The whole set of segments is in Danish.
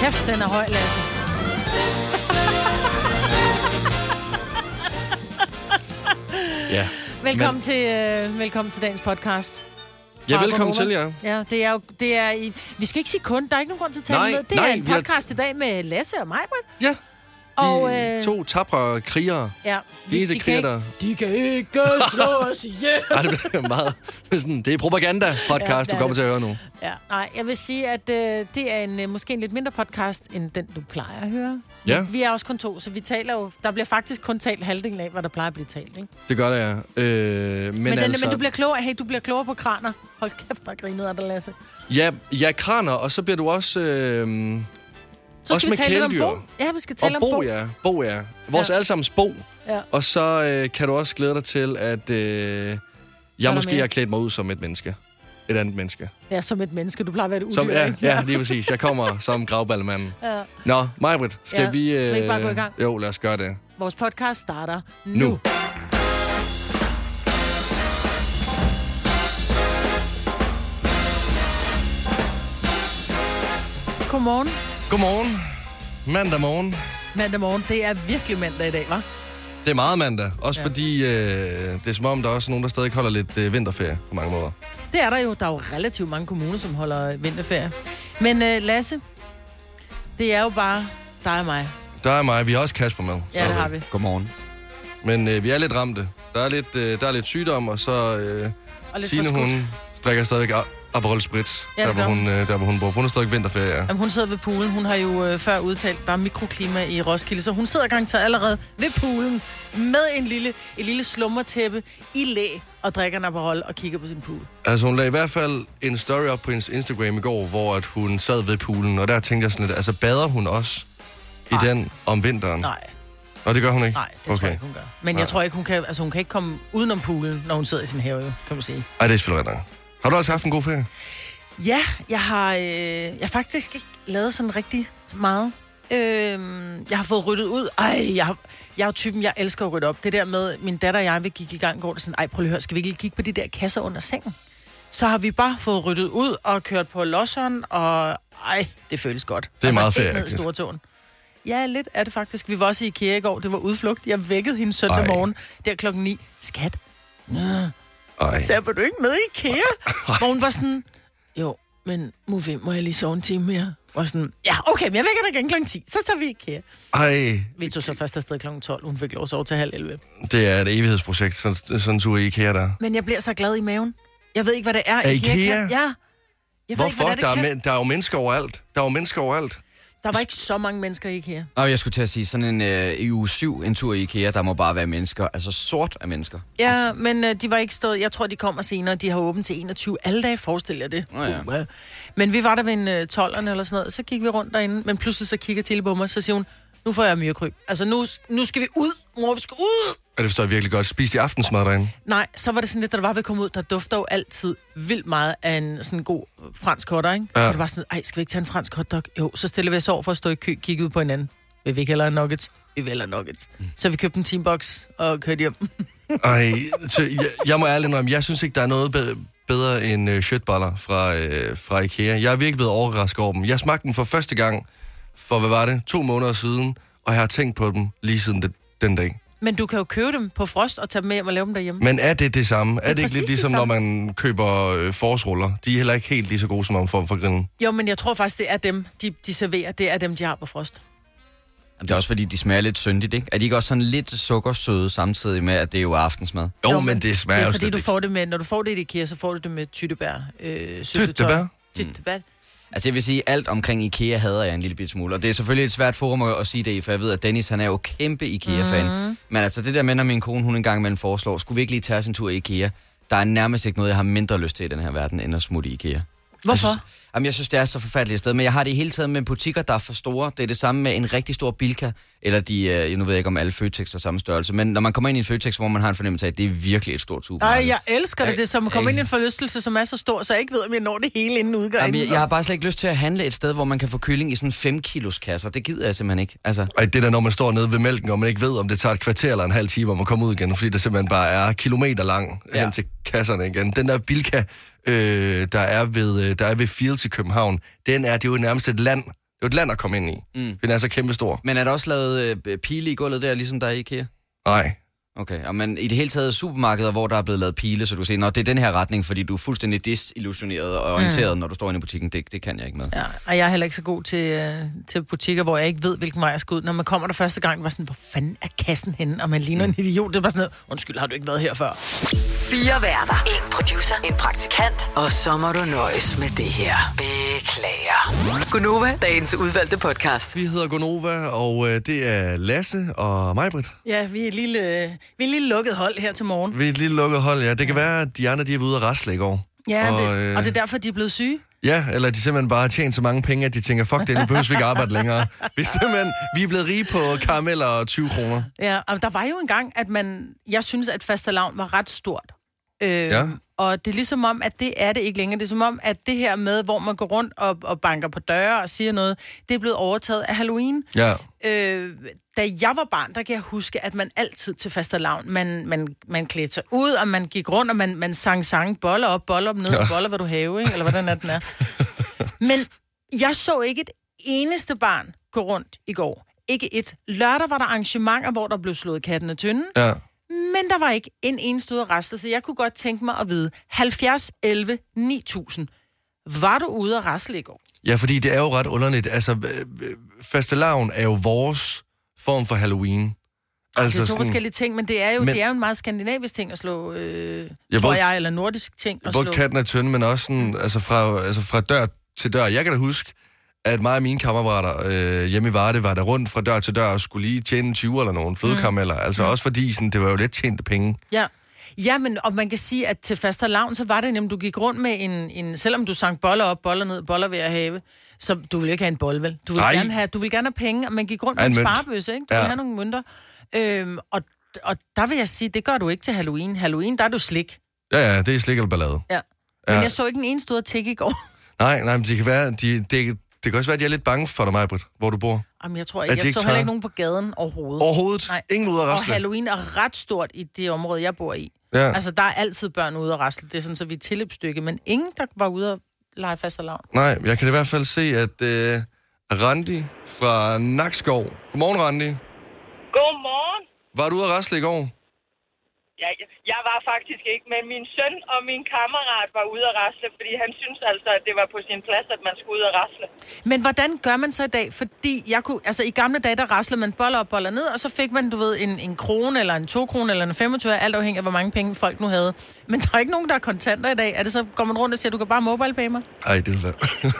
kæft, den er høj, Lasse. Ja. Velkommen til dagens podcast. Ja, velkommen til jer. Ja, det er vi skal ikke sige kun, der er ikke nogen grund til at tale med. Det er en podcast i dag med Lasse og mig, Britt. Ja. To tapre krigere. Ja. De kan ikke slå os ihjel. Nej, det bliver meget... Det er propaganda-podcast, du kommer til at høre nu. Ja, nej, jeg vil sige, at det er måske en lidt mindre podcast, end den, du plejer at høre. Ja. Vi er også kun to, så vi taler jo... Der bliver faktisk kun talt halvdelen af, hvad der plejer at blive talt, ikke? Det gør det, ja. Men du bliver klogere. Hey, du bliver klogere på kraner. Hold kæft, hvor grinet af dig, Lasse. Ja, kraner, og så bliver du også... Så skal vi tale om Bo. Ja, vi skal tale om Bo. Bo, ja. Vores allesammens Bo. Ja. Og så kan du også glæde dig til, at jeg måske har klædt mig ud som et menneske. Et andet menneske. Ja, som et menneske. Du plejer at være et udyr, ikke? Ja, lige præcis. Jeg kommer som gravballemanden. Ja. Nå, Maj-Brit, skal vi ikke bare gå i gang? Jo, lad os gøre det. Vores podcast starter nu. Godmorgen. Godmorgen. Mandag morgen. Mandag morgen. Det er virkelig mandag i dag, hva'? Det er meget mandag. Også fordi det er som om, der er også nogen, der stadig holder lidt vinterferie på mange måder. Det er der jo. Der er jo relativt mange kommuner, som holder vinterferie. Men Lasse, det er jo bare dig og mig. Der er mig. Vi har også Kasper med. Ja, det har vi. Godmorgen. Men vi er lidt ramte. Der er lidt sygdom, og så Signe, hun drikker stadigvæk Aperol Spritz, der hvor hun bor. Hun er stadig vinterferie, ja. Jamen, hun sidder ved poolen. Hun har jo før udtalt, der er mikroklima i Roskilde, så hun sidder garanteret allerede ved poolen med et lille slummertæppe i læ og drikker en Aperol og kigger på sin pool. Altså, hun lagde i hvert fald en story op på hendes Instagram i går, hvor at hun sad ved poolen, og der tænkte jeg sådan lidt, altså bader hun også i den om vinteren? Nej. Og det gør hun ikke? Nej, det tror jeg ikke, hun gør. Men jeg tror ikke, hun kan ikke komme udenom poolen, når hun sidder i sin have, kan man sige. Ej, det er selvfølgelig rigtigt. Har du også haft en god ferie? Ja, jeg har faktisk ikke lavet sådan rigtig meget. Jeg har fået ryddet ud. Jeg er jo typen, jeg elsker at rydde op. Det der med, min datter og jeg, vi gik i gang, går det sådan, prøv lige at høre, skal vi ikke kigge på de der kasser under sengen? Så har vi bare fået ryddet ud og kørt på losseren, og det føles godt. Det er meget ferieagtigt. Ja, lidt er det faktisk. Vi var også i IKEA i går, det var udflugt. Jeg vækkede hende søndag morgen, der 9:00. Skat, så var du ikke med i IKEA? Hvor hun var sådan, jo, men må jeg lige sove en time mere? Og sådan, ja, okay, men jeg vækker dig igen 10:00, så tager vi IKEA. Vi tog så først afsted 12:00, hun fik lov at sove til 10:30. Det er et evighedsprojekt, sådan en tur i IKEA der. Men jeg bliver så glad i maven. Jeg ved ikke, hvad det er. IKEA? Ja. Hvorfor? Der er jo mennesker overalt. Der var ikke så mange mennesker i IKEA. Jeg skulle til at sige, sådan en uge 7, en tur i IKEA, der må bare være mennesker. Altså sort af mennesker. Ja, men de var ikke stået... Jeg tror, de kommer senere. De har åbent til 21. Alle dage forestiller jeg det. Ja. Men vi var der ved en 12'erne eller sådan noget. Så gik vi rundt derinde. Men pludselig så kigger Tilly på mig, så siger hun, nu får jeg myrekryb. Altså nu skal vi ud. Mor, vi skal ud. Ja, det forstår jeg virkelig godt. Spis de aftensmad derinde? Nej, så var det sådan lidt, da der var ved at komme ud, der dufter jo altid vildt meget af en sådan god fransk hotdog, ikke? Ja. Så det var sådan, skal vi ikke tage en fransk hotdog? Jo, så stiller vi os over for at stå i kø, kigge ud på hinanden. Vil vi ikke hellere nuggets? Vi vil hellere nuggets. Så vi købte en teambox og kørte hjem. Jeg må ærligt indrømme, jeg synes ikke, der er noget bedre end shirtballer fra IKEA. Jeg er virkelig blevet overrasket over dem. Jeg smagte dem for første gang for, 2 måneder siden, og jeg har tænkt på dem lige siden den dag. Men du kan jo købe dem på frost og tage dem med hjem og lave dem derhjemme. Men er det samme? Er det ikke lidt ligesom, når man køber forårsruller? De er heller ikke helt lige så gode, som man får fra grillen. Jo, men jeg tror faktisk, det er dem, de serverer. Det er dem, de har på frost. Det er også fordi, de smager lidt syndigt, ikke? Er de ikke også sådan lidt sukkersøde samtidig med, at det er jo aftensmad? Jo, men det smager jo slet ikke. Det er fordi, du får det med, når du får det i IKEA, så får du det med tyttebær. Tyttebær? Tyttebær. Altså jeg vil sige, alt omkring IKEA hader jeg en lille bit smule. Og det er selvfølgelig et svært forum at sige det i, for jeg ved, at Dennis, han er jo kæmpe IKEA-fan. Men altså det der med, når min kone, hun en gang imellem foreslår, skulle vi ikke lige tage os en tur i IKEA? Der er nærmest ikke noget, jeg har mindre lyst til i den her verden, end at smutte i IKEA. Hvorfor? Jeg synes, det er så forfærdeligt et sted, men jeg har det i hele taget med butikker, der er for store. Det er det samme med en rigtig stor Bilka, eller nu ved jeg ikke, om alle Føtex er samme størrelse, men når man kommer ind i en Føtex, hvor man har en fornemmelse af, at det er virkelig et stort supermarked. Jeg elsker det. Det er som at komme ind i en forlystelse, som er så stor, så jeg ikke ved, om jeg når det hele inden udgang. Jeg har bare slet ikke lyst til at handle et sted, hvor man kan få kylling i sådan 5 kilos kasser. Det gider jeg simpelthen ikke. Altså. Det der, når man står nede ved mælken, og man ikke ved, om det tager et kvarter eller en halv time, om at komme ud igen, fordi det simpelthen bare er kilometer lang hen til kasserne igen. Den der Bilka, der er ved Fields i København, det er jo nærmest et land, jo et land at komme ind i. Den er så kæmpestor. Men er der også lavet pile i gulvet der, ligesom der er i IKEA? Nej. Okay, men i det hele taget supermarkeder, hvor der er blevet lavet pile, så du siger, det er den her retning, fordi du er fuldstændig desillusioneret og orienteret, når du står inde i butikken. Det kan jeg ikke med. Ja, og jeg er heller ikke så god til butikker, hvor jeg ikke ved, hvilken vej jeg skal ud. Når man kommer der første gang, var sådan, hvor fanden er kassen henne? Og man ligner en idiot. Det var sådan noget, undskyld, har du ikke været her før? 4 værter, 1 producer, en praktikant, og så må du nøjes med det her. Beklager. Gunova, dagens udvalgte podcast. Vi hedder Gunova, og det er Lasse og Majbrit. Ja, vi er et lille lukket hold her til morgen. Vi er et lille lukket hold, ja. Det kan være, at de andre de er ude at rasle i går. Ja, og det er derfor, de er blevet syge. Ja, eller de simpelthen bare har tjent så mange penge, at de tænker, fuck det, nu behøver vi ikke arbejde længere. Vi er blevet rige på karameller og 20 kroner. Ja, og der var jo engang, at jeg synes, at fastelavn var ret stort. Ja. Og det er ligesom om, at det er det ikke længere. Det er som om, at det her med, hvor man går rundt og banker på døre og siger noget, det er blevet overtaget af Halloween. Ja. Da jeg var barn, der kan jeg huske, at man altid til fastelavn, man klædte sig ud, og man gik rundt, og man sang boller op ned, ja. Boller hvad du have, ikke? Eller hvordan er den er. Men jeg så ikke et eneste barn gå rundt i går. Ikke et. Lørdag var der arrangementer, hvor der blev slået katten af tynden. Ja. Men der var ikke en eneste ude at rasle, så jeg kunne godt tænke mig at vide, 70, 11, 9000, var du ude at rasle i går? Ja, fordi det er jo ret underligt. Altså, fastelavn er jo vores form for Halloween. Altså, det er to forskellige ting, men det er jo en meget skandinavisk ting at slå, eller nordisk ting at slå. Både katten af tynden, men også sådan, fra dør til dør. Jeg kan da huske, at mig og mine kammerater hjemme i Varde var der rundt fra dør til dør og skulle lige tjene 20 eller nogle flødekarameller. Altså også fordi sådan, det var jo let tjente penge. Ja, men og man kan sige, at til fastelavn, så var det nemlig, du gik rundt med en selvom du sang boller op, boller ned, boller ved at have, så du ville ikke have en bolle, vel? Du ville gerne have penge, og man gik rundt med en sparebøsse, ikke? Du ville have nogle mønter. Og der vil jeg sige, det gør du ikke til Halloween. Halloween, der er du slik. Ja, det er slik eller ballade. Ja. Men jeg så ikke en eneste ud at tække i går. Nej, men det kan være, det kan også være, at de er lidt bange for dig, Majbrit, hvor du bor. Jamen, jeg tror ikke. Jeg så heller ikke nogen på gaden overhovedet. Overhovedet? Nej. Ingen ude at rasle? Og Halloween er ret stort i det område, jeg bor i. Ja. Altså, der er altid børn ude at rasle. Det er sådan, så vi er tilløbsstykke. Men ingen, der var ude at lege fastelavn. Nej, jeg kan i hvert fald se, at Randi fra Nakskov. Godmorgen, Randi. Godmorgen. Var du ude at rasle i går? Ja, jeg var faktisk ikke, men min søn og min kammerat var ude at rasle, fordi han synes altså, at det var på sin plads, at man skulle ud at rasle. Men hvordan gør man så i dag? Fordi i gamle dage, der raslede man boller op, boller ned, og så fik man, du ved, en krone, eller en 2 kroner, eller en 25, alt afhængig af, hvor mange penge folk nu havde. Men der er ikke nogen, der er kontanter i dag. Er det så, går man rundt og siger, du kan bare mobile-pay mig? Ej, det er det.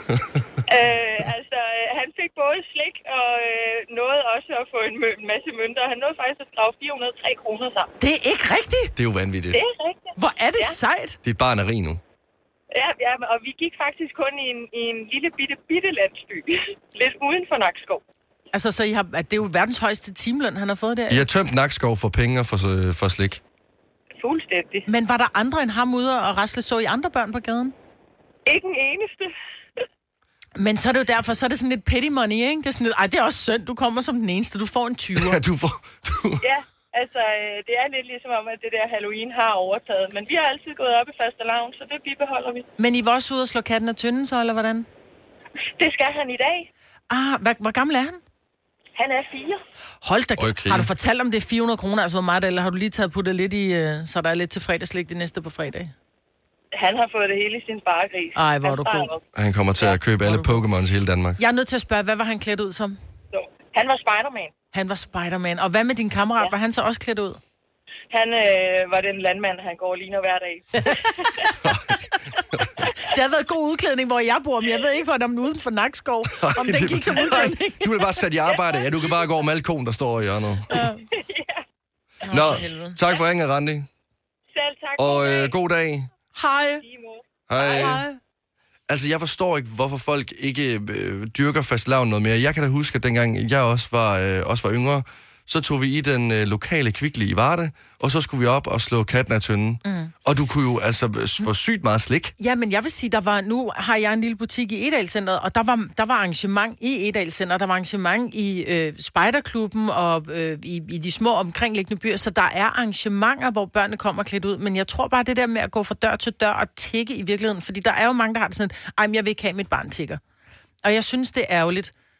Han fik både slik og nåede også at få en masse mønter. Han nåede faktisk at skrave 403 kroner sammen. Det er ikke rigtigt? Det er jo vanvittigt. Det er rigtigt. Hvor er det sejt? Det er bare en rig nu. Ja, og vi gik faktisk kun i en lille bitte landsby. Lidt uden for Nakskov. Altså, så det er jo verdens højeste timeløn, han har fået der. I har tømt Nakskov for penge og for slik. Fuldstændig. Men var der andre end ham ude og rasle? Så I andre børn på gaden? Ikke en eneste. Men så er det jo derfor, så er det sådan lidt petty money, ikke? Det er sådan lidt, det er også synd, du kommer som den eneste, du får en 20'er. Ja, Ja, altså, det er lidt ligesom om, at det der Halloween har overtaget. Men vi har altid gået op i fastelavn, så det bibeholder vi. Men I var også ude og slå katten af tynden så, eller hvordan? Det skal han i dag. Hvor gammel er han? Han er 4. Hold da, okay. Har du fortalt om det er 400 kroner, altså hvor meget, eller har du lige taget puttet lidt i, så der er lidt til fredagslæg det næste på fredag? Han har fået det hele i sin baregris. Ej, hvor er du god. Han kommer til at købe alle Pokémons i hele Danmark. Jeg er nødt til at spørge, hvad var han klædt ud som? Han var Spider-Man. Han var Spider-Man. Og hvad med din kammerat? Ja. Var han så også klædt ud? Han var den landmand, han går lige hver dag. Det har været god udklædning, hvor jeg bor, men jeg ved ikke, hvordan uden for Nakskov, om den gik som udklædning. Du vil bare sætte i arbejde. Ja, du kan bare gå over malkonen, der står i hjørnet. Ja. Nå, tak for ringen, Randi. Selv tak. Og god dag. Hej. Hej. Altså, jeg forstår ikke, hvorfor folk ikke dyrker fastelavn noget mere. Jeg kan da huske, at dengang jeg også var yngre, så tog vi i den lokale Kvickly i Varde, og så skulle vi op og slå katten af tynden. Mm. Og du kunne jo altså få sygt meget slik. Ja, men jeg vil sige, nu har jeg en lille butik i Edalcenteret, og der var arrangement i Edalcenteret, der var arrangement i Spejderklubben og i de små omkringliggende byer, så der er arrangementer, hvor børnene kommer klædt ud, men jeg tror bare det der med at gå fra dør til dør og tikke i virkeligheden, fordi der er jo mange, der har det sådan, men jeg vil ikke have mit barn tigger. Og jeg synes, det er ærgerligt.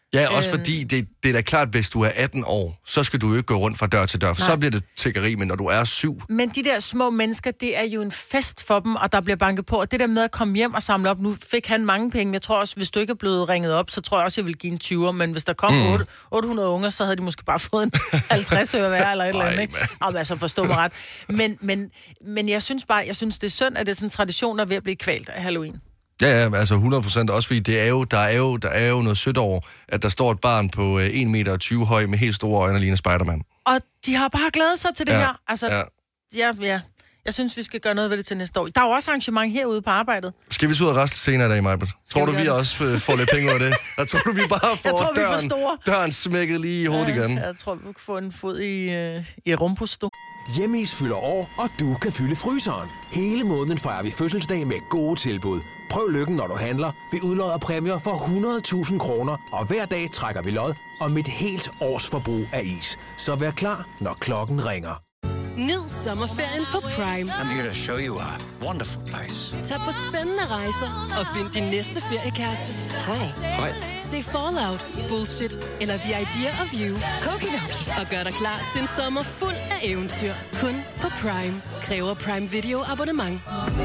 Ja, også fordi det er da klart, hvis du er 18 år, så skal du jo ikke gå rundt fra dør til dør, for så bliver det tiggeri, men når du er 7... Men de der små mennesker, det er jo en fest for dem, og der bliver banket på. Og det der med at komme hjem og samle op, nu fik han mange penge, jeg tror også, hvis du ikke er blevet ringet op, så tror jeg også, jeg vil give en 20'er, men hvis der kom 800 unger, så havde de måske bare fået en 50 øre hver, eller et eller andet, ikke? Altså, forstå mig ret. Men jeg synes det er synd, at det er sådan en tradition, der er ved at blive kvalt af Halloween. Ja, altså 100%, også fordi der er jo noget sødt over, at der står et barn på 1,20 meter høj med helt store øjne og ligner Spider-Man. Og de har bare glædet sig til det her. Altså, ja. Jeg synes, vi skal gøre noget ved det til næste år. Der er jo også arrangement herude på arbejdet. Skal vi så ud og reste senere i dag, Majbert? Tror du, vi også får lidt penge ud af det? Jeg tror du, vi bare får døren smækket lige i hovedet igen? Jeg tror, vi kan få en fod i Rumpus, du. Hjemmeis fylder år, og du kan fylde fryseren. Hele måneden fejrer vi fødselsdag med gode tilbud. Prøv lykken, når du handler. Vi udlodder præmier for 100.000 kroner, og hver dag trækker vi lod om et helt års forbrug af is. Så vær klar, når klokken ringer. Nyd sommerferien på Prime. I'm here to show you a wonderful place. Tag på spændende rejser og find din næste feriekæreste. Hej. Se Fallout, Bullshit eller The Idea of You. Og gør dig klar til en sommer fuld af eventyr. Kun på Prime. Kræver Prime Video abonnement.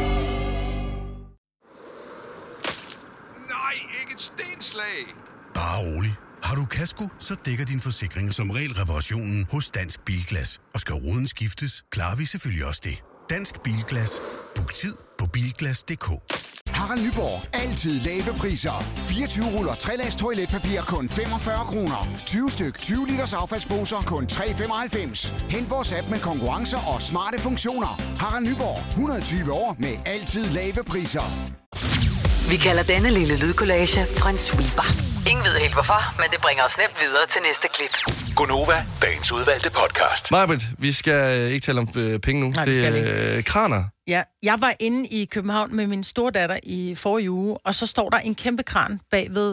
Nej, ikke et stenslag. Bare rolig. Har du kasko, så dækker din forsikring som regel reparationen hos Dansk Bilglas. Og skal ruden skiftes, klarer vi selvfølgelig også det. Dansk Bilglas. Book tid på bilglas.dk. Harald Nyborg. Altid lave priser. 24 ruller 3-lags toiletpapir kun 45 kroner. 20 styk 20 liters affaldsposer kun 3,95. Hent vores app med konkurrencer og smarte funktioner. Harald Nyborg. 120 år med altid lave priser. Vi kalder denne lille lydkollage en sweeper. Ingen ved helt hvorfor, men det bringer os nemt videre til næste klip. Gonova, dagens udvalgte podcast. Majbert, vi skal ikke tale om penge nu. Nej, det er kraner. Ja, jeg var inde i København med min store datter i forrige uge, og så står der en kæmpe kran bag ved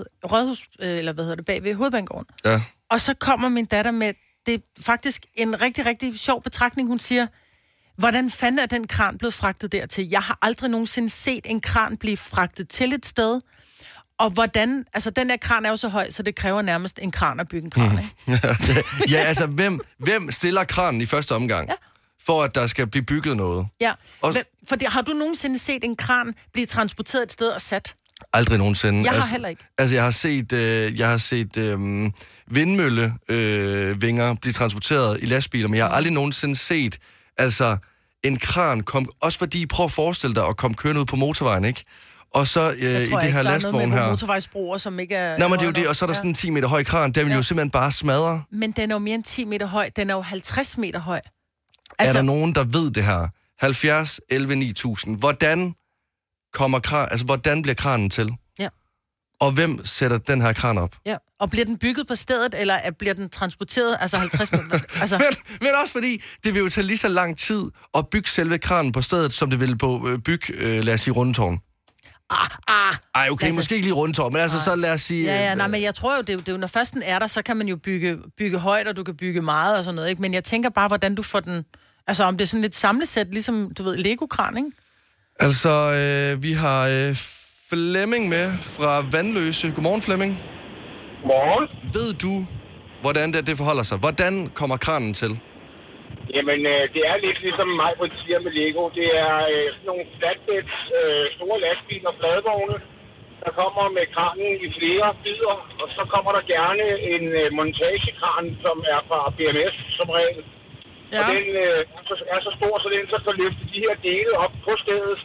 bag ved Hovedbanegården. Ja. Og så kommer min datter med, det er faktisk en rigtig, rigtig sjov betragtning. Hun siger, hvordan fanden er den kran blevet fragtet dertil? Jeg har aldrig nogensinde set en kran blive fragtet til et sted. Og hvordan, altså den der kran er jo så høj, så det kræver nærmest en kran at bygge en kran, ikke? Ja, altså hvem stiller kranen i første omgang? Ja. For at der skal blive bygget noget? Ja, har du nongensinde set en kran blive transporteret et sted og sat? Aldrig nogensinde. Jeg har heller ikke. Altså jeg har set vindmøllevinger blive transporteret i lastbiler, men jeg har aldrig nogensinde set altså en kran komme, også fordi prøv at forestille dig at komme kørende ud på motorvejen, ikke? Og så i det her lastvogn her. Motorvejsbroer, som ikke er... Nå, men det er jo det, og så er der sådan en 10 meter høj kran, der vil jo simpelthen bare smadre. Men den er jo mere end 10 meter høj, den er jo 50 meter høj. Altså... Er der nogen, der ved det her? 70, 11, 9000. Hvordan bliver kranen til? Ja. Og hvem sætter den her kran op? Ja, og bliver den bygget på stedet, eller bliver den transporteret, altså 50 meter? Altså... men også fordi, det vil jo tage lige så lang tid at bygge selve kranen på stedet, som det vil på lad os sige, Rundetårn. Ej, okay, måske ikke lige Rundetårn, men altså så lad os sige... Ja, nej, men jeg tror jo, det er jo, når først den er der, så kan man jo bygge højt, og du kan bygge meget og sådan noget, ikke? Men jeg tænker bare, hvordan du får den... Altså, om det er sådan lidt samlesæt, ligesom, du ved, Lego-kran, ikke? Altså, vi har Flemming med fra Vandløse. Godmorgen, Flemming. Godmorgen. Ved du, hvordan det forholder sig? Hvordan kommer kranen til? Jamen, det er lidt ligesom mig, hvor de siger med Lego. Det er sådan nogle flatbeds, store lastbiler og fladvogne, der kommer med kranen i flere bidder. Og så kommer der gerne en montagekran, som er fra BMS som regel. Ja. Og den er så stor, så den så kan løfte de her dele op på stedet.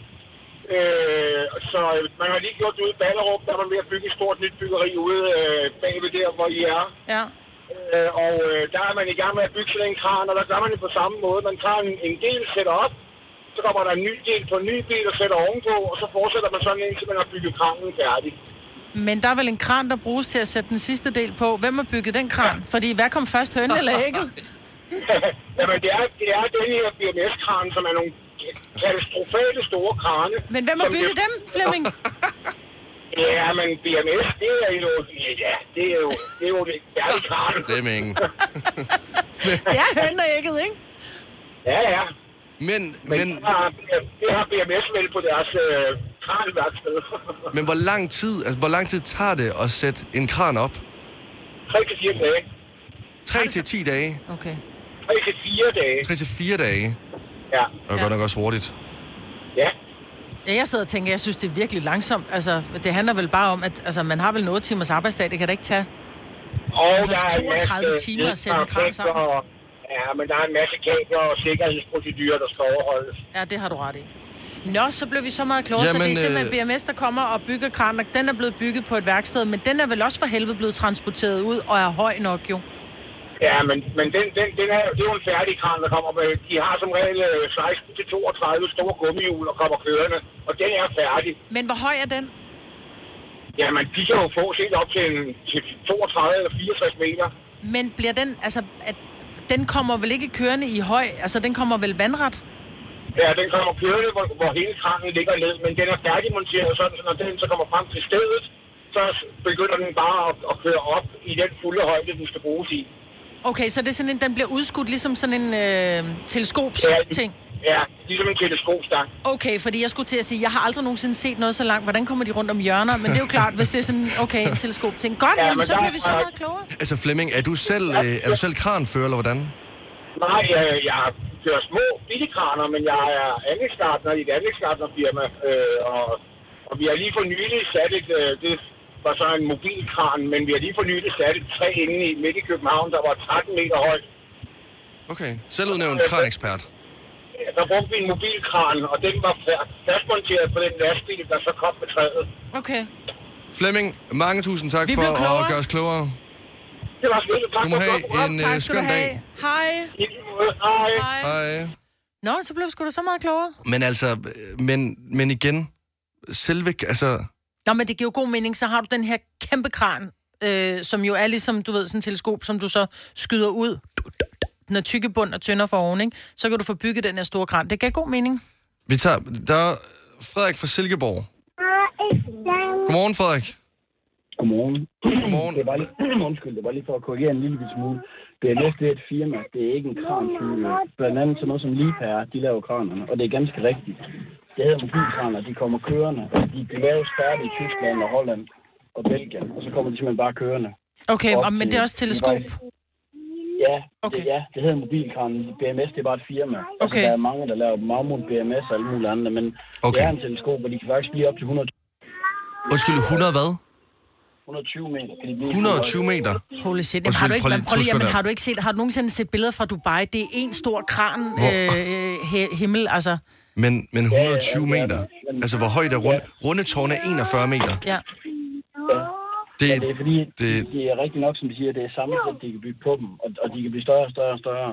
Så man har lige gjort det ude i Ballerup, der var ved at bygge et stort nyt byggeri ude bagved der, hvor I er. Ja. Og der er man i gang med at bygge sådan en kran, og der gør man det på samme måde. Man tager en del, sætter op, så kommer der en ny del på en ny bil og sætter ovenpå, og så fortsætter man sådan indtil man har bygget kranen færdig. Men der er vel en kran, der bruges til at sætte den sidste del på. Hvem har bygget den kran? Ja. Fordi hvad kom først, hønen eller ægget? Jamen det er den her BMS-kran, som er nogle katastrofale store krane. Men hvem har bygget dem, Flemming? Ja, men BMS, det er jo det færdige kran. Flemming. Ja, hønen og ægget, ikke? Ja. Men det har BMS vel på deres kranværksted. Men hvor lang tid tager det at sætte en kran op? 3-4 dage. 3-10 dage? Okay. 3-4 dage. 3-4 dage? Ja. Det er godt nok også hurtigt. Ja. Ja, jeg sidder og tænker, jeg synes, det er virkelig langsomt. Altså, det handler vel bare om, at man har vel 8 timers arbejdsdag, det kan da ikke tage. Altså, 32 timer at sætte en kran sammen. Ja, men der er en masse kabler og sikkerhedsprocedurer, der skal overholdes. Ja, det har du ret i. Nå, så blev vi så meget klogere, så det er simpelthen BMS, der kommer og bygger kranen. Den er blevet bygget på et værksted, men den er vel også for helvede blevet transporteret ud og er høj nok jo. Ja, men det er jo en færdig kran, der kommer med. De har som regel 16-32 store gummihjul og kommer kørende, og den er færdig. Men hvor høj er den? Jamen, de kan jo få helt op til 32 eller 64 meter. Men bliver den, altså, den kommer vel ikke kørende i høj, altså den kommer vel vandret? Ja, den kommer kørende, hvor hele kranen ligger ned, men den er færdigmonteret sådan, så når den så kommer frem til stedet, så begynder den bare at køre op i den fulde højde, den skal bruges i. Okay, så det er sådan en, den bliver udskudt ligesom sådan en teleskops-ting? Ja, ligesom en teleskopstang. Okay, fordi jeg skulle til at sige, jeg har aldrig nogensinde set noget så langt. Hvordan kommer de rundt om hjørner? Men det er jo klart, hvis det er sådan, okay, en teleskop-ting. Godt, ja, jamen så bliver vi så meget klogere. Altså Flemming, er du selv kranfører, eller hvordan? Nej, jeg kører små billigkraner, men jeg er anlægsgartner i et anlægsgartnerfirma, og vi har lige for nylig sat det var så en mobilkran, men vi har lige for nylig sat et træ inde midt i København, der var 13 meter højt. Okay, selvudnævnt kranekspert. Der brugte vi en mobilkran, og den var fastmonteret på den lastbil, der så kom med træet. Okay. Flemming, mange tusind tak for at gøre os klogere. Det var skønt. Tak. Du må have en skøn dag. Hej. Hej. Nå, så blev sgu da så meget klogere. Men altså, men igen, selve, altså... Nå, men det giver jo god mening, så har du den her kæmpe kran, som jo er ligesom, du ved, sådan en teleskop, som du så skyder ud. Den er tykke bund og tynder for oven, ikke? Så kan du få bygget den her store kran. Det giver god mening. Der er Frederik fra Silkeborg. Godmorgen, Frederik. Godmorgen. Godmorgen. Det var lige for at korrigere en lille smule. BMS, det er et firma. Det er ikke en krantype. Blandt andet sådan noget som Liebherr, de laver kranerne. Og det er ganske rigtigt. Det hedder mobilkraner, de kommer kørende. De laves færdige i Tyskland og Holland og Belgien. Og så kommer de simpelthen bare kørende. Okay, men det er også teleskop? Ja, okay. Det hedder mobilkranen. BMS, det er bare et firma. Okay. Altså, der er mange, der laver Mammut, BMS og alle mulige andre, men det er en teleskop, hvor de kan faktisk blive op til 100... Undskyld, 100 hvad? 120 meter. Kan de blive 120 meter? Holy shit. Jamen, har du ikke set, har du nogensinde set billeder fra Dubai? Det er en stor kran himmel, altså. Men 120 meter? Altså, hvor højt er rundetårn er 41 meter? Ja. Det er fordi, det er rigtig nok, som de siger, det er sammensæt, de kan bygge på dem, og de kan blive større og større og større.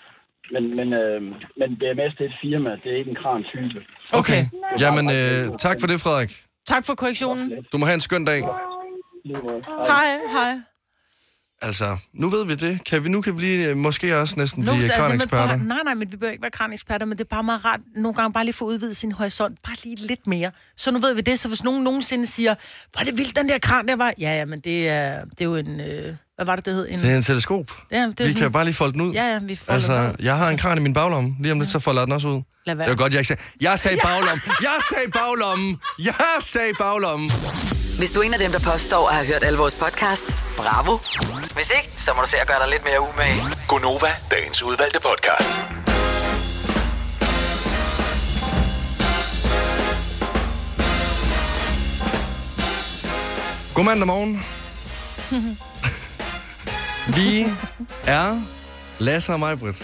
Men BMS, det er et firma, det er ikke en kran-type. Okay. Jamen, tak for det, Frederik. Tak for korrektionen. Du må have en skøn dag. Hej. Altså, nu ved vi det. Nu kan vi måske også næsten blive kraneksperter. Nej, men vi bør ikke være kraneksperter, men det er bare meget rart nogle gange bare lige få udvidet sin horisont. Bare lige lidt mere. Så nu ved vi det, så hvis nogen nogensinde siger, hvor er det vildt, den der kran der var. Ja, men det er jo en... hvad var det hed? Det er en teleskop. Ja, vi kan bare lige folde den ud. Ja, vi folder den ud. Jeg har en kran i min baglomme. Lige om lidt, så folder den også ud. Lad være. Det var godt, jeg ikke sagde... Jeg sagde baglommen! Hvis du er en af dem, der påstår at have hørt alle vores podcasts, bravo. Hvis ikke, så må du se at gøre dig lidt mere umage. Gonova, dagens udvalgte podcast. God mandag morgen. Vi er Lasse og Majbrit.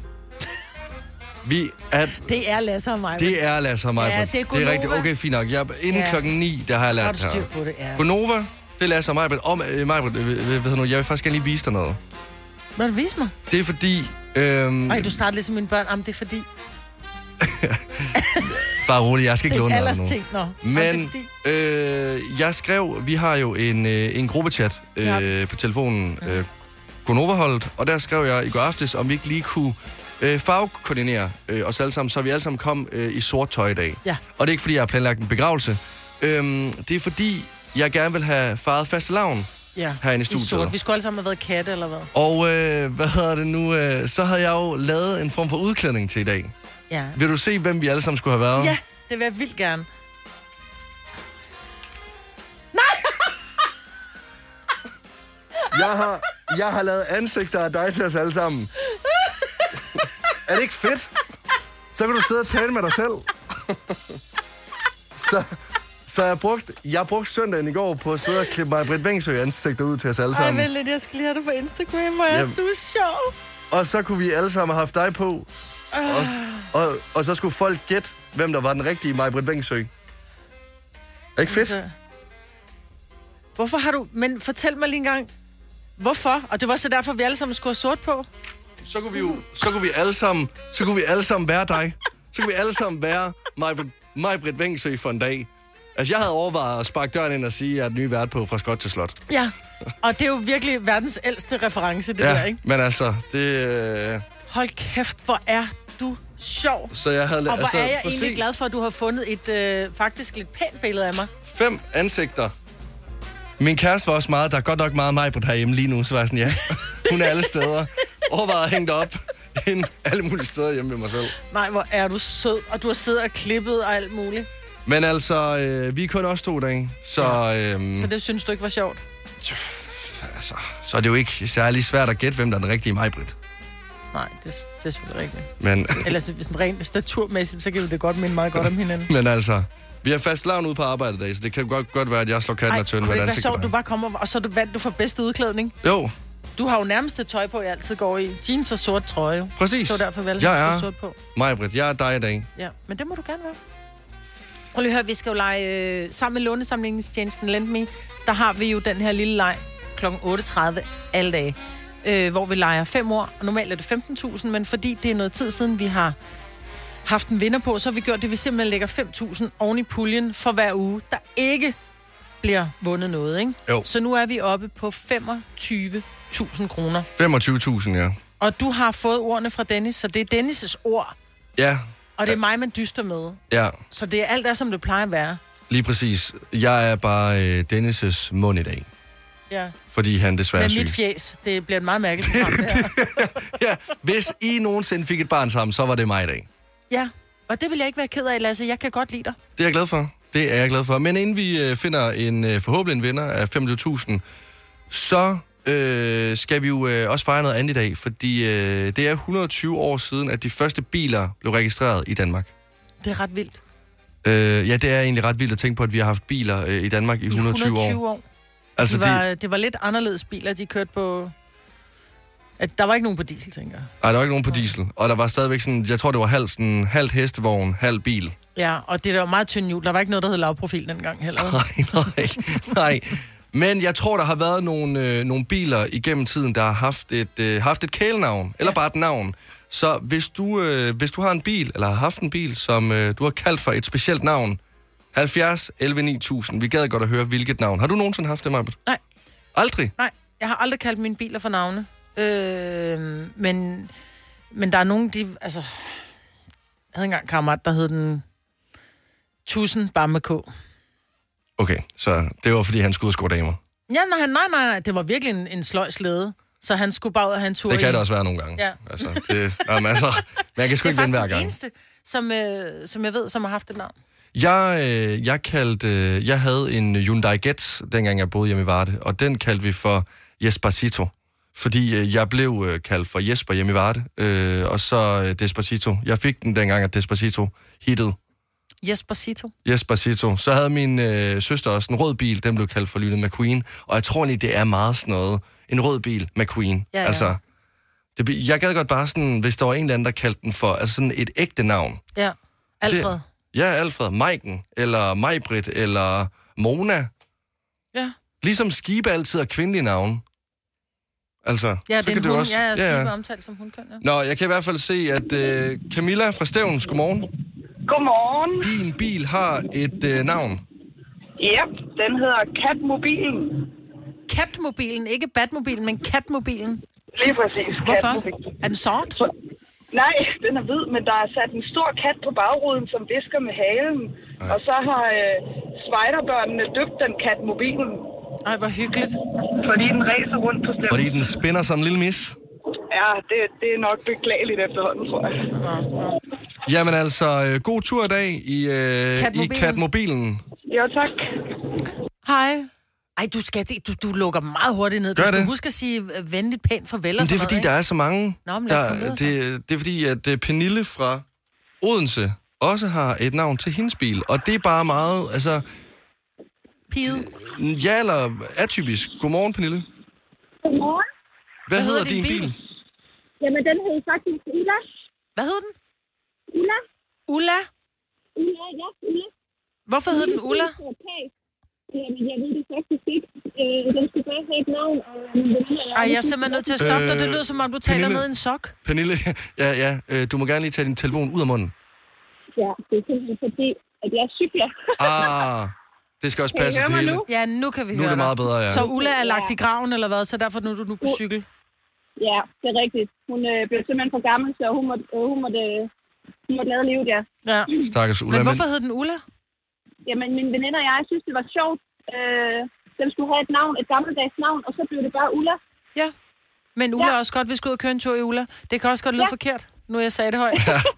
Det er Lasse og Majbrit. Det er Lasse og Majbrit. Ja, det er rigtigt. Okay, fint nok. Inden klokken 9, der har jeg lært det her. På det, ja. Gonova, det er Lasse og Majbrit. Majbrit, jeg vil faktisk gerne lige vise dig noget. Hvad vil du vise mig? Det er fordi... du starter ligesom mine børn. Det er fordi... Bare roligt, jeg skal ikke låne noget nu. Men jeg skrev, vi har jo en gruppechat på telefonen, Gonova-holdet, og der skrev jeg i går aftes, om vi ikke lige kunne farvekoordinere os alle sammen, så vi alle sammen kom i sort tøj i dag. Ja. Og det er ikke, fordi jeg har planlagt en begravelse. Det er, fordi jeg gerne vil have farvet fastelavn herinde i studiet. Sort. Vi skulle alle sammen have været katte, eller hvad? Og så havde jeg jo lavet en form for udklædning til i dag. Ja. Vil du se, hvem vi alle sammen skulle have været? Ja, det vil jeg vildt gerne. Jeg har Jeg har lavet ansigter af dig til os alle sammen. Er det ikke fedt? Så kan du sidde og tale med dig selv. Så jeg brugte søndagen i går på at sidde og klippe mig Britt Vengsø ansigter ud til os alle sammen. Ej, vel lidt, jeg skal lige have det på Instagram, hvor du er sjov. Og så kunne vi alle sammen have haft dig på. Og så skulle folk gætte, hvem der var den rigtige Maj-Britt Vengsø. Er ikke fedt? Hvorfor har du... Men fortæl mig lige en gang, hvorfor? Og det var så derfor, vi alle sammen skulle have sort på. Så kunne vi alle sammen være dig. Så kunne vi alle sammen være Maj-Britt Vengsø for en dag. Altså, jeg havde overvejet at sparke døren ind og sige, at jeg er den nye vært på Fra Skot til Slot. Ja, og det er jo virkelig verdens ældste reference, det der, ikke? Men altså, det... Hold kæft, hvor er du sjov. Så jeg havde... Og hvor er jeg egentlig glad for, at du har fundet et faktisk lidt pænt billede af mig. 5 ansigter. Min kæreste var også meget... Der er godt nok meget Maj-Britt herhjemme lige nu, så var jeg sådan, ja. Hun er alle steder. Overvejet at hænge dig op. Alle mulige steder hjemme ved mig selv. Nej, hvor er du sød. Og du har siddet og klippet og alt muligt. Men altså, vi er kun også 2 dage, så... Så det synes du ikke var sjovt? Altså, så er det jo ikke særlig svært at gætte, hvem der er den rigtige Maj-Britt. Nej, det er selvfølgelig rigtigt. Men... Ellers sådan rent staturmæssigt, så kan vi det godt minde meget godt om hinanden. Men altså, vi har fast lavn ude på arbejde i dag, så det kan godt være, at jeg slår katten og tønden med et ansigt. Ej, kunne det ikke være sjovt, du bare kommer, og så vandt du for bedste udklædning? Jo. Du har jo nærmest det tøj på, jeg altid går i. Jeans og sort trøje. Præcis. Så derfor valgte jeg sort på. Maj-Britt, jeg er dig i dag. Ja, men det må du gerne være. Prøv lige at høre, vi skal jo lege sammen med lånesamlingstjenesten LendMe. Der har vi jo den her lille leg kl. 8.30 alle dage, hvor vi leger 5 år. Og normalt er det 15.000, men fordi det er noget tid siden, vi har haft en vinder på, så har vi gjort det, vi simpelthen lægger 5.000 oven i puljen for hver uge, der ikke bliver vundet noget, ikke? Jo. Så nu er vi oppe på 25.000 kroner. 25.000, ja. Og du har fået ordene fra Dennis, så det er Dennis' ord. Ja. Og det er mig, man dyster med. Ja. Så det er alt der, som det plejer at være. Lige præcis. Jeg er bare Dennis' mund i dag. Ja. Fordi han desværre er syg. Med mit fjes. Det bliver et meget mærkeligt program, det her. Ja, hvis I nogensinde fik et barn sammen, så var det mig i dag. Ja, og det vil jeg ikke være ked af, Lasse. Jeg kan godt lide dig. Det er jeg glad for. Det er jeg glad for. Men inden vi finder forhåbentlig en vinder af 25.000, så skal vi jo også fejre noget andet i dag, fordi det er 120 år siden, at de første biler blev registreret i Danmark. Det er ret vildt. Ja, det er egentlig ret vildt at tænke på, at vi har haft biler i Danmark i 120 år. Altså, det var lidt anderledes biler, de kørte på... Der var ikke nogen på diesel, tænker jeg. Nej, der var ikke nogen på diesel. Og der var stadigvæk sådan, jeg tror, det var halvt hestevogn, halv bil. Ja, og det der var meget tynd hjul. Der var ikke noget, der hed lavprofil dengang heller. Nej. Men jeg tror, der har været nogle biler igennem tiden, der har haft et kælenavn, eller bare et navn. Så hvis du har en bil, eller har haft en bil, som du har kaldt for et specielt navn, 70 11 9000. Vi gad godt at høre, hvilket navn. Har du nogensinde haft det, Maj-Britt? Nej. Aldrig? Nej, jeg har aldrig kaldt mine biler for navne. Men der er nogen, altså... Jeg havde engang en kammerat, der hed den 1000, bare med K. Okay, så det var, fordi han skulle ud og score damer? Ja, nej. Det var virkelig en sløj slæde. Så han skulle bare ud og have en tur. Det kan det også være nogle gange. Ja. Altså, men jeg kan sgu ikke vinde hver gang. Det er faktisk den eneste, som jeg ved, som har haft et navn. Jeg havde en Hyundai Getz, dengang jeg boede hjemme i Varde, og den kaldte vi for Despacito. Fordi jeg blev kaldt for Jesper hjemme i Varde, og så Despacito. Jeg fik den dengang, at Despacito hittede. Despacito. Så havde min søster også en rød bil, den blev kaldt for Lynet McQueen, og jeg tror egentlig, det er meget sådan noget. En rød bil, McQueen. Ja. Altså, jeg gad godt bare sådan, hvis der var en eller anden, der kaldte den for altså sådan et ægte navn. Ja, Alfred. Alfred. Maiken, eller Maj-Britt, eller Mona. Ja. Ligesom Skibe altid er kvindelige navne. Altså, ja, det er en hund. også... Ja, Skibe omtalt som hundkøn, ja. Nå, jeg kan i hvert fald se, at Camilla fra Stævns, godmorgen. Godmorgen. Din bil har et navn. Ja, den hedder Katmobilen. Katmobilen, ikke Batmobilen, men Katmobilen. Lige præcis. Hvorfor? Er den sort? Nej, den er hvid, men der er sat en stor kat på bagruden, som visker med halen. Og så har spejderbørnene døbt den Katmobilen. Ej, hvor hyggeligt. Fordi den ræser rundt på stemmen. Fordi den spinner som en lille mis? Ja, det er nok beklageligt efterhånden, tror jeg. Jamen altså, god tur i dag i Katmobilen. Jo, tak. Hej. Ej, du lukker meget hurtigt ned. Du skal huske at sige venligt, pænt farvel. Men det er fordi, der er så mange. Nå, men det er fordi, at Pernille fra Odense også har et navn til hendes bil. Og det er bare meget, altså... Pide? Ja, eller atypisk. Godmorgen, Pernille. Godmorgen. Hvad hedder din bil? Jamen, den hed faktisk Ulla. Hvad hed den? Ulla. Ulla? Ulla, ja, Ulla. Hvorfor hed den Ulla? Jamen, jeg ved det faktisk ikke. Den skulle bare have et navn. Ej, jeg er simpelthen nødt til at stoppe dig. Det lyder, som om du taler ned i en sok. Pernille, ja. Du må gerne lige tage din telefon ud af munden. Ja, det er simpelthen fordi, at jeg cykler. Det skal også passe til hele. Ja, nu kan vi høre dig. Nu er det meget bedre, ja. Så Ulla er lagt i graven, eller hvad? Så derfor nu er du på cykel? Ja, det er rigtigt. Hun blev simpelthen for gammel, så hun måtte lade livet, ja. Stakkels Ulla. Men hvorfor hed den Ulla? Jamen, min veninde og jeg synes, det var sjovt. Den skulle have et navn, et gammeldags navn, og så blev det bare Ulla. Ja, men Ulla er også godt, vi skal ud og køre en tur i Ulla. Det kan også godt lyde forkert, nu jeg sagde det højt.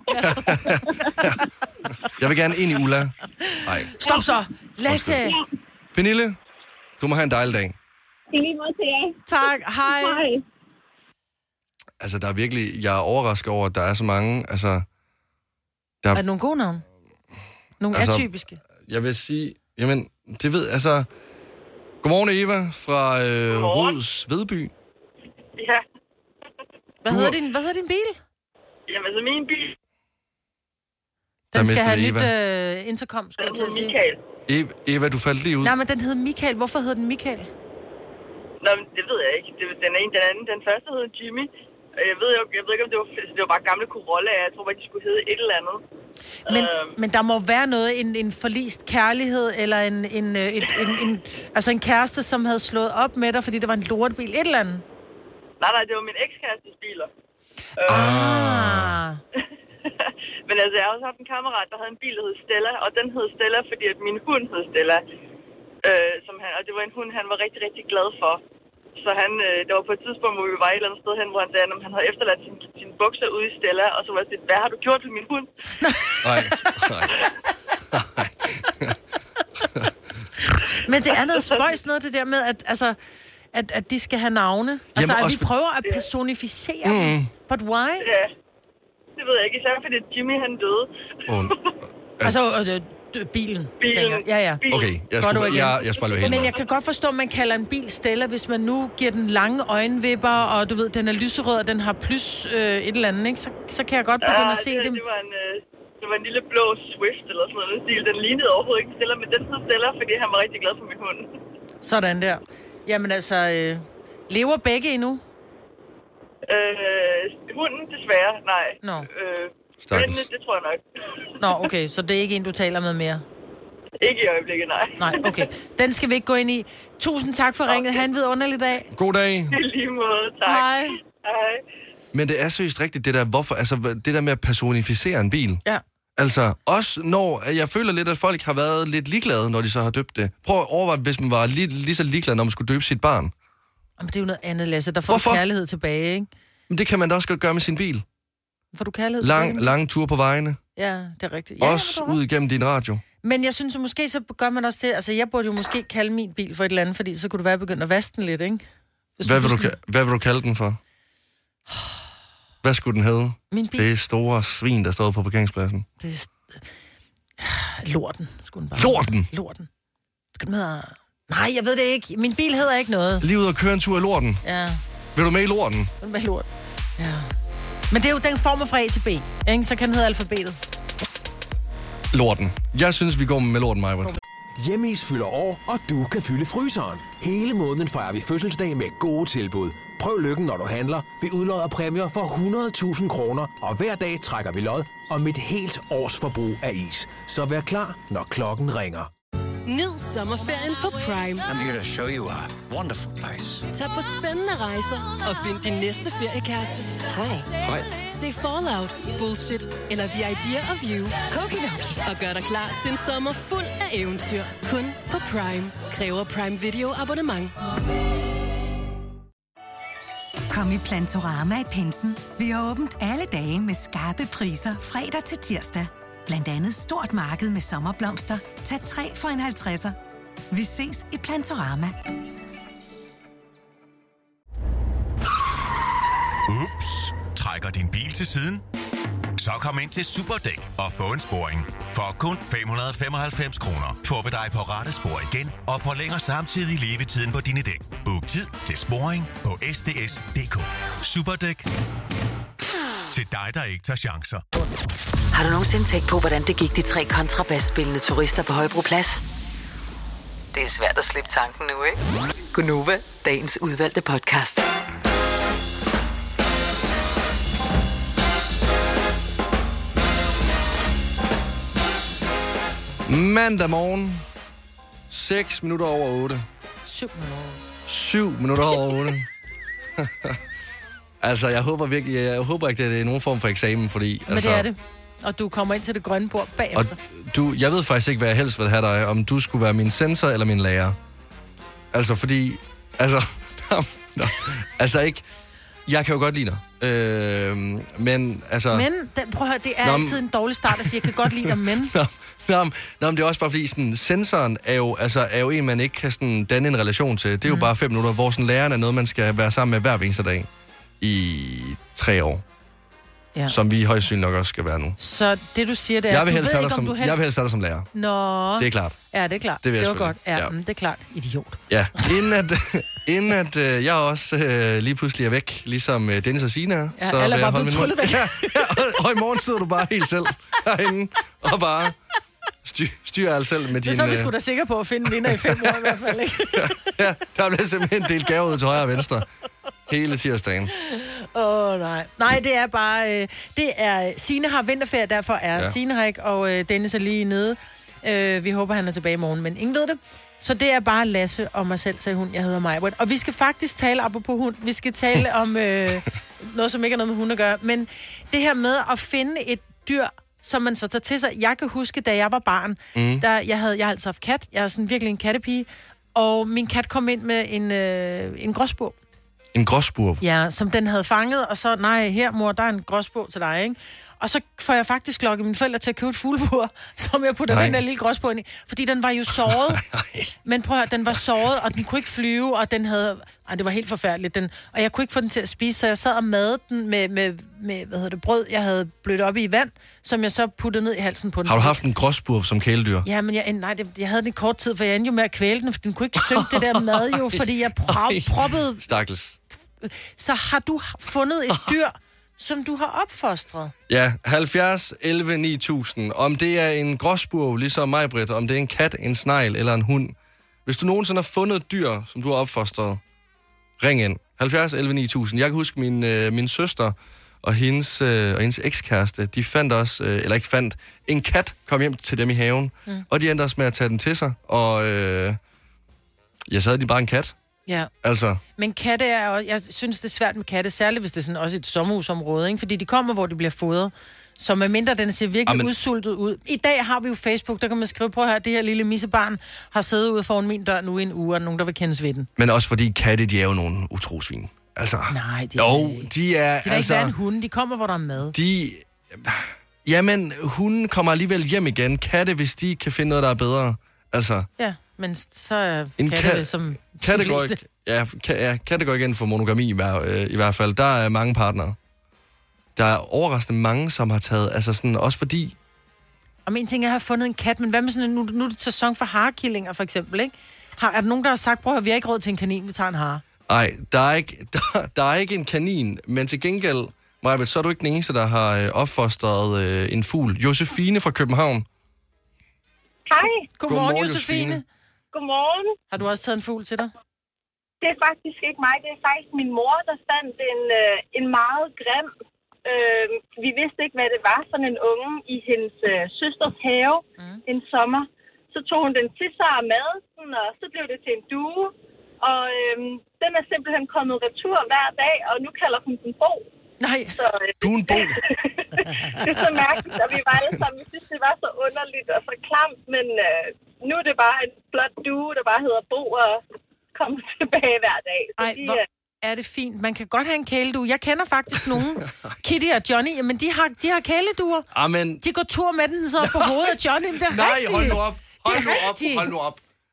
Jeg vil gerne ind i Ulla. Nej. Stop så! Lasse! Pernille, du må have en dejlig dag. I lige måde til jer. Tak, hej. Altså, der er virkelig... Jeg er overrasket over, at der er så mange... Altså, der... Er det nogle gode navne? Nogle atypiske? Jeg vil sige... Jamen, det ved... Altså... Godmorgen, Eva fra Rods Vedby. Ja. Hvad hedder din bil? Jamen, altså min bil... Den skal have nyt intercom, skulle jeg til at sige. Michael. Eva, du faldt lige ud. Nej, men den hed Michael. Hvorfor hed den Michael? Nå, men det ved jeg ikke. Den anden. Den første hed Jimmy. Jeg ved ikke, om det var bare gamle Corolla. Jeg tror bare, de skulle hedde et eller andet. Men der må være noget, en forlist kærlighed, eller altså en kæreste, som havde slået op med dig, fordi det var en lortebil. Et eller andet. Nej, det var min ekskærestes biler. Men altså, jeg har også haft en kammerat, der havde en bil, der hed Stella, og den hed Stella, fordi at min hund hed Stella. Og det var en hund, han var rigtig, rigtig glad for. Så der var på et tidspunkt, hvor vi var et eller andet sted hen, hvor han sagde, at han havde efterladt sine bukser ude i Stella, og så var jeg sådan, hvad har du gjort ved min hund? Nej. Men det er noget spøjs, noget det der med, at de skal have navne. Altså, at vi prøver at personificere dem. But why? Ja, det ved jeg ikke. Især fordi Jimmy, han døde. Bilen. Ja. Okay, jeg spiller helt. Men jeg kan godt forstå, at man kalder en bil Stella, hvis man nu giver den lange øjenvipper, og du ved, den er lyserød, og den har plus et eller andet, ikke? Så kan jeg godt begynde at se dem. Det var en lille blå Swift eller sådan noget stil. Den lignede overhovedet ikke Stella, men den hed Stella, fordi han var rigtig glad for min hund. Sådan der. Jamen altså, lever begge endnu? Hunden desværre, nej. Nå. Det tror jeg nok. Nå, okay, så det er ikke en, du taler med mere? Ikke i øjeblikket, nej. Nej, okay. Den skal vi ikke gå ind i. Tusind tak for ringet. Ha' en vidunderlig dag. God dag. I lige måde, tak. Hej. Men det er seriøst rigtigt, det der, det der med at personificere en bil. Ja. Altså, også når... Jeg føler lidt, at folk har været lidt ligeglade, når de så har døbt det. Prøv at overveje, hvis man var lige så ligeglad, når man skulle døbe sit barn. Jamen, det er jo noget andet, Lasse. Der får du kærlighed tilbage, ikke? Men det kan man da også godt gøre med sin bil. Får du kærlighed tilbage? Lang tur på vejene. Ja, det er rigtigt. Ja, også ud igennem din radio. Men jeg synes, at måske så gør man også det... Altså, jeg burde jo måske kalde min bil for et eller andet, fordi så kunne du være begyndt at vaske den lidt, ikke? Hvad vil du kalde den for? Hvad skulle den hedde? Min bil? Det er store svin, der stod på parkeringspladsen. Det Lorten, skulle den bare. Lorten? Lorten. Skal den hedde... Nej, jeg ved det ikke. Min bil hedder ikke noget. Lige ud og køre en tur i Lorten? Ja. Vil du med i Lorten? Vil du med i Lorten? Ja. Men det er jo den form fra A til B, ikke? Så kan den hedde alfabetet. Lorten. Jeg synes, vi går med Lorten, Majbert. Hjemmeis fylder år, og du kan fylde fryseren. Hele måneden fejrer vi fødselsdag med gode tilbud. Prøv lykken, når du handler. Vi udlodder præmier for 100.000 kroner, og hver dag trækker vi lod om et helt års forbrug af is. Så vær klar, når klokken ringer. Nyd sommerferien på Prime. I'm here to show you a wonderful place. Tag på spændende rejser og find din næste feriekæreste. Hej. Se Fallout, Bullshit eller The Idea of You. Og gør dig klar til en sommer fuld af eventyr. Kun på Prime. Kræver Prime Video abonnement. Kom i Plantorama i Pinsen. Vi har åbent alle dage med skarpe priser fredag til tirsdag. Blandt andet stort marked med sommerblomster. Tag 3 for en 50'er. Vi ses i Plantorama. Ups, trækker din bil til siden? Så kom ind til Superdæk og få en sporing. For kun 595 kroner får vi dig på rette spor igen og forlænger samtidig levetiden på dine dæk. Book tid til sporing på sds.dk. Superdæk. Til dig, der ikke tager chancer. Har du nogensinde tænkt på, hvordan det gik de 3 kontrabasspillende turister på Højbroplads? Det er svært at slippe tanken nu, ikke? Gunova, dagens udvalgte podcast. Mandag morgen. 6 minutter over 8. 7 minutter over. 7 minutter over 8. Altså, jeg håber ikke, at det er nogen form for eksamen, fordi... Men altså, det er det. Og du kommer ind til det grønne bord bagefter. Og jeg ved faktisk ikke, hvad jeg helst vil have dig, om du skulle være min sensor eller min lærer. Altså, fordi... Altså ikke... Jeg kan jo godt lide dig. Men altså... Men, prøv at høre, det er altid en dårlig start at sige, jeg kan godt lide dig, men... men det er også bare fordi, sådan, sensoren er jo en, man ikke kan sådan, danne en relation til. Det er jo bare 5 minutter, hvor sådan, læreren er noget, man skal være sammen med hver eneste dag i 3 år. Ja. Som vi højst synligt nok også skal være nu. Så det, du siger, det er... Jeg vil helst have dig som lærer. Nå. Det er klart. Ja, det er klart. Det var godt. Ja, det er klart. Idiot. Ja, inden at jeg også lige pludselig er væk, ligesom Dennis og Sina er. Ja, så eller bare blevet tryllet væk. Og i morgen sidder du bare helt selv herinde og bare styrer alt selv med din... Det er så, vi skulle da sikre på at finde vinder i 5 år i hvert fald, ikke? Ja, der bliver simpelthen delt gave ud til højre og venstre. Hele tirsdagen. Nej. Nej, det er bare... Signe har vinterferie, derfor er Signe her ikke, og Dennis er lige nede. Vi håber, han er tilbage i morgen, men ingen ved det. Så det er bare Lasse og mig selv, sagde hun. Jeg hedder Majbrit. Og vi skal faktisk tale, apropos hund, vi skal tale om noget, som ikke har noget med hunde at gøre. Men det her med at finde et dyr, som man så tager til sig. Jeg kan huske, da jeg var barn, jeg har altid haft kat. Jeg er sådan virkelig en kattepige. Og min kat kom ind med en gråspurv. En gråspurv? Ja, som den havde fanget, og så, nej, her mor, der er en gråspurv til dig, ikke? Og så får jeg faktisk lokket mine forældre til at købe et fuglebur, som jeg putter den der lille gråspurv i. Fordi den var jo såret. Men prøv at høre, den var såret, og den kunne ikke flyve, og den havde... Ej, det var helt forfærdeligt. Og jeg kunne ikke få den til at spise, så jeg sad og madede den med brød, jeg havde blødt op i vand, som jeg så puttede ned i halsen på den. Har du haft en gråspurv som kæledyr? Ja, men jeg havde den i kort tid, for jeg endte jo med at kvæle den, for den kunne ikke synke det der mad jo, fordi jeg proppede... Stakkels. Så har du fundet et dyr, som du har opfostret? Ja, 70 11 9000. Om det er en gråspurv, ligesom mig, Britt, om det er en kat, en snegl eller en hund. Hvis du nogensinde har fundet et dyr, som du har opfostret, ring ind. 70 11 9000. Jeg kan huske min søster og hendes ekskæreste, de fandt også, eller ikke fandt, en kat kom hjem til dem i haven, og de endte også med at tage den til sig, og så havde de bare en kat. Ja. Altså. Men katte er også, jeg synes, det er svært med katte, særligt hvis det er sådan også et sommerhusområde, ikke? Fordi de kommer, hvor de bliver fodret. Så medmindre den ser virkelig udsultet ud. I dag har vi jo Facebook, der kan man skrive på her, det her lille missebarn har siddet ude foran min dør nu i en uge, og nogen, der vil kendes ved den. Men også fordi katte, de er jo nogle utrosvin. Altså. Nej, de er det er ikke være en hunde, de kommer, hvor der er mad. Jamen, hunden kommer alligevel hjem igen. Katte, hvis de kan finde noget, der er bedre. Altså. Ja, men så er katte som katte går ikke. Katte går ikke ind for monogami i hvert fald. Der er mange partnere. Der er overraskende mange, som har taget, altså sådan, også fordi... Og en ting er at have fundet en kat, men hvad med sådan, nu er det sæson for harekillinger, for eksempel, ikke? Er der nogen, der har sagt, prøv at vi har ikke råd til en kanin, vi tager en hare? Nej, der er ikke en kanin, men til gengæld, Majbet, så er du ikke den eneste, der har opfostret en fugl. Josefine fra København. Hej. Godmorgen, Josefine. Godmorgen. Har du også taget en fugl til dig? Det er faktisk ikke mig, det er faktisk min mor, der fandt en meget grim... vi vidste ikke, hvad det var, sådan en unge i hendes søsters have en sommer. Så tog hun den til sig og mad den, og så blev det til en due. Og den er simpelthen kommet retur hver dag, og nu kalder hun den Bo. Nej, så, Duen Bo. Det er så mærkeligt, og vi var alle sammen, vi synes, det var så underligt og så klamt, men nu er det bare en flot due, der bare hedder Bo og kommer tilbage hver dag. Så er det fint. Man kan godt have en kæledue. Jeg kender faktisk nogen, Kitty og Johnny, men de har kæleduer. Amen. De går tur med den så på hovedet af Johnny. Det er nej, rigtigt. hold nu op. Hold nu op. Men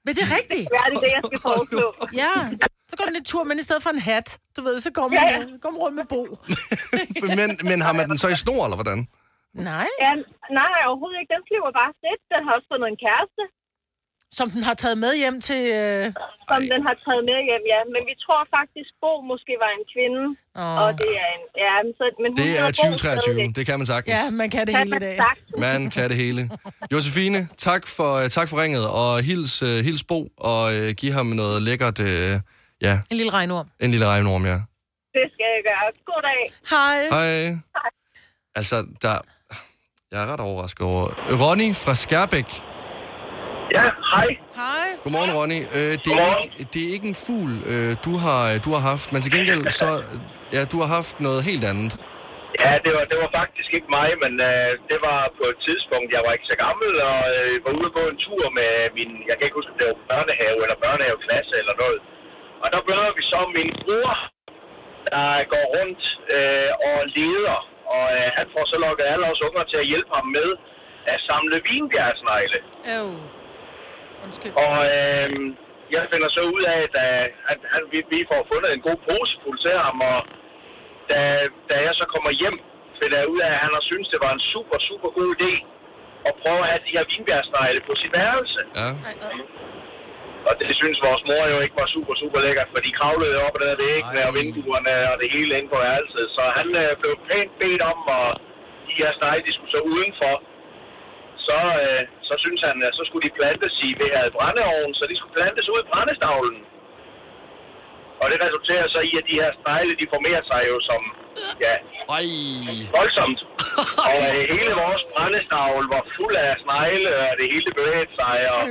Men det er rigtigt. Ja, det er det, jeg skal foreslå. Ja, så går den en tur, men i stedet for en hat, du ved, så går man rundt med Bo. men har man den så i snor, eller hvordan? Nej. Ja, nej, overhovedet ikke. Den flyver bare fedt. Den har også fundet en kæreste. Som den har taget med hjem til... Som den har taget med hjem, ja. Men vi tror faktisk, Bo måske var en kvinde. Og det er en... Ja, men hun det er 2023. Det kan man sagtens. Ja, man kan det hele i dag. Man kan det hele. Josefine, tak for ringet, og hils Bo, og giv ham noget lækkert... ja. En lille regnorm. En lille regnorm, ja. Det skal jeg gøre. God dag. Hej. Hej. Altså, jeg er ret overrasket over... Ronny fra Skærbæk. Ja, hej. Hej. Godmorgen, Ronny. Det er ikke en fugl, du har haft, men til gengæld så... Ja, du har haft noget helt andet. Ja, det var faktisk ikke mig, men det var på et tidspunkt, jeg var ikke så gammel, og var ude på en tur med min... Jeg kan ikke huske, om det var børnehave eller børnehaveklasse eller noget. Og der møder vi så min bror, der går rundt og leder. Og han får så lukket alle os unger til at hjælpe ham med at samle vinbjergsnegle. Og jeg finder så ud af, at vi får fundet en god posefuld til ham, og da jeg så kommer hjem, finder jeg ud af, at han har syntes, det var en super, super god idé at prøve at have de her vinbjergsnegle på sit værelse. Ja. Og det synes vores mor jo ikke var super, super lækkert, for de kravlede op og ned ad væggene og vinduerne og det hele inde på værelset. Så han blev pænt bedt om, og de her snegle, de skulle så udenfor. Så synes han, at så skulle de plantes i, vi havde brændeovn, så de skulle plantes ud i brændestavlen. Og det resulterer så i, at de her snegle, de formerer sig jo som, ja, voldsomt. Og hele vores brændestavl var fuld af snegle, og det hele bevægede sig, og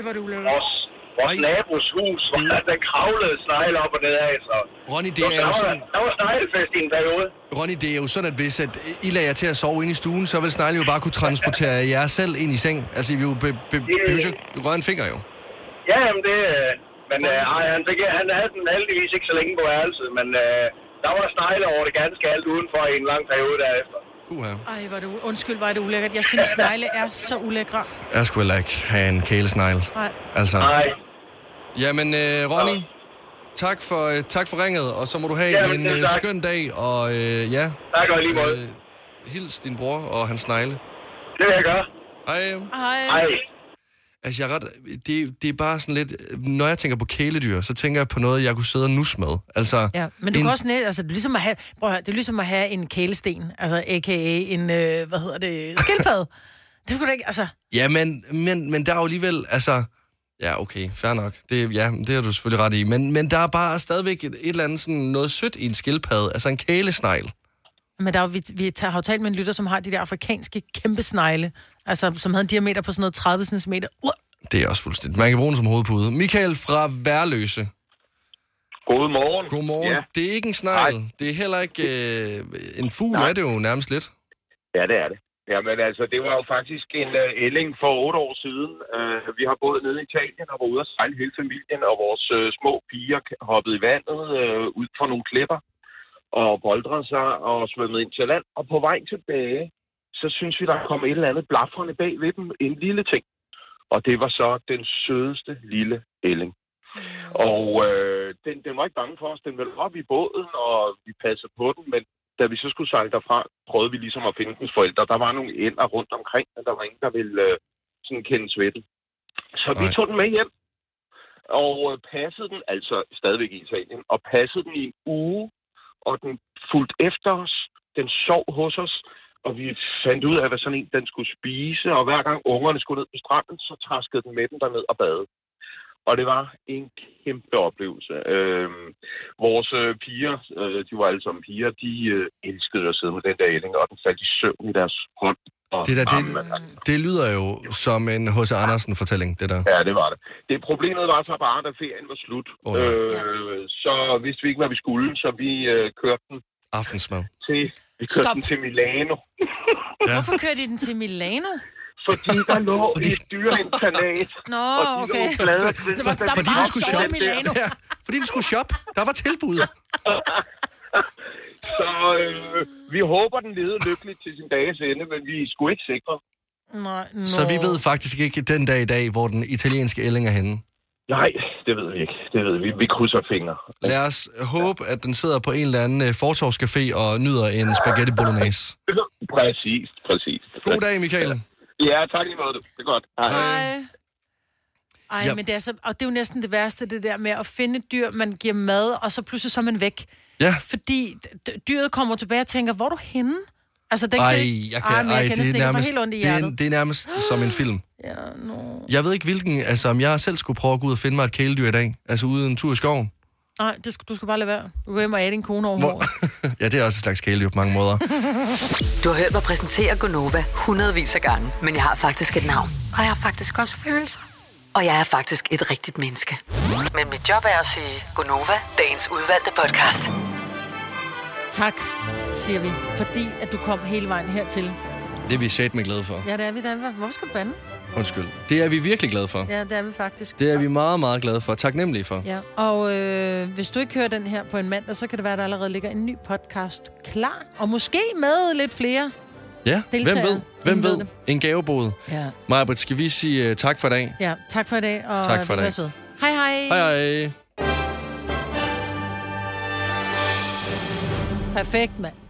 vores nabos hus, der kravlede snegle op og nedad, så... Ronny, det er jo sådan... Der var sneglefest i en periode. Ronny, det er jo sådan, at hvis I lader jer til at sove inde i stuen, så vil snegle jo bare kunne transportere jer selv ind i seng. Altså, I vil jo behøver ikke røre en finger, jo. Ja, jamen det... Men han havde den heldigvis ikke så længe på værelset, men der var snegle over det ganske alt udenfor i en lang periode derefter. Ej, undskyld, var det ulækkert. Jeg synes, snegle er så ulækre. Jeg skulle heller ikke have en kælesnegle. Nej. Altså. Nej. Jamen, Ronny, tak for ringet, og så må du have en skøn dag, og ja. Tak og lige måde. Hils din bror og hans snegle. Det vil jeg gøre. Hej. Hej. Altså, det er bare sådan lidt... Når jeg tænker på kæledyr, så tænker jeg på noget, jeg kunne sidde og nusse med. Altså, ja, men du kan også net, altså, det er ligesom at have, det er ligesom at have en kælesten, altså a.k.a. en, skildpadde. Det kunne du ikke, altså... Ja, men der er jo alligevel, altså... Ja, okay, fair nok. Det har du selvfølgelig ret i. Men der er bare stadigvæk et eller andet sådan noget sødt i en skildpadde, altså en kælesnegl. Men der er jo, vi har jo talt med en lytter, som har de der afrikanske kæmpe snegle, altså som havde en diameter på sådan noget 30 cm. Det er også fuldstændig. Man kan bruge den som hovedpude. Michael fra Værløse. Godmorgen. Godmorgen. Ja. Det er ikke en snegl. Det er heller ikke en fugl, er det jo nærmest lidt. Ja, det er det. Jamen altså, det var jo faktisk en ælling for 8 år siden. Vi har boet nede i Italien og var ude at sejle hele familien, og vores små piger hoppede i vandet ud fra nogle klipper og boldrede sig og svømmede ind til land. Og på vej tilbage, så synes vi, der kom et eller andet blafrende bag ved dem. En lille ting. Og det var så den sødeste lille ælling. Og den var ikke bange for os. Den ville op i båden, og vi passede på den, men da vi så skulle sejle derfra, prøvede vi ligesom at finde dens forældre. Der var nogle ænder rundt omkring, men der var ingen, der ville sådan kendes ved den. Så vi tog den med hjem, og passede den, altså stadigvæk i Italien, og passede den i en uge, og den fulgte efter os. Den sov hos os, og vi fandt ud af, hvad sådan en den skulle spise, og hver gang ungerne skulle ned på stranden, så traskede den med den derned og bade. Og det var en kæmpe oplevelse. Vores piger, de var alle sammen piger, de elskede at sidde med den der ælling, og den faldt i søvn i deres hånd. Det lyder jo som en H.C. Andersen-fortælling, det der. Ja, det var det. Problemet var så bare, da ferien var slut. Så vidste vi ikke, hvad vi skulle, så vi kørte den aftensmad. Vi kørte den til Milano. Hvorfor kørte I den til Milano? Fordi der lå et dyreinternat. Nå, og okay. Fordi den skulle shoppe. Ja, fordi den skulle shoppe. Der var tilbud. Så vi håber, den levede lykkeligt til sin dages ende, men vi er sgu ikke sikre. Nej, Så vi ved faktisk ikke den dag i dag, hvor den italienske ælling er henne. Nej, det ved vi ikke. Det ved vi. Vi krydser fingre. Lad os håbe, at den sidder på en eller anden fortovscafé og nyder en spaghetti bolognese. Præcis. God dag, Michael. Ja, tak lige måde. Det er godt. Hej. Ej, men det er så, og det er jo næsten det værste, det der med at finde dyr, man giver mad, og så pludselig så er man væk. Ja. Fordi dyret kommer tilbage og tænker, hvor er du henne? Altså, den jeg kan helt ondt i hjertet. Det er nærmest som en film. Ja, no. Jeg ved ikke hvilken, altså om jeg selv skulle prøve at gå ud og finde mig et kæledyr i dag, altså ude en tur i skoven. Nej, du skal bare lade være. Du går hjem og æde din kone over. Ja, det er også et slags kæledyr på mange måder. Du har hørt mig præsentere Gonova hundredvis af gange, men jeg har faktisk et navn. Og jeg har faktisk også følelser. Og jeg er faktisk et rigtigt menneske. Men mit job er at sige Gonova, dagens udvalgte podcast. Tak, siger vi, fordi at du kom hele vejen hertil. Det er vi sat med glade for. Ja, det er vi. Hvorfor skal du bande? Undskyld. Det er vi virkelig glade for. Ja, det er vi faktisk. Det er vi meget, meget glade for. Taknemmelige for. Ja, og hvis du ikke hører den her på en mandag, så kan det være, at der allerede ligger en ny podcast klar. Og måske med lidt flere. Ja, deltagere. Hvem ved? En gavebod. Ja. Maj-Brit, skal vi sige tak for i dag? Ja, tak for i dag. Og tak for i dag. Hej, hej. Hej, hej. Perfekt, mand.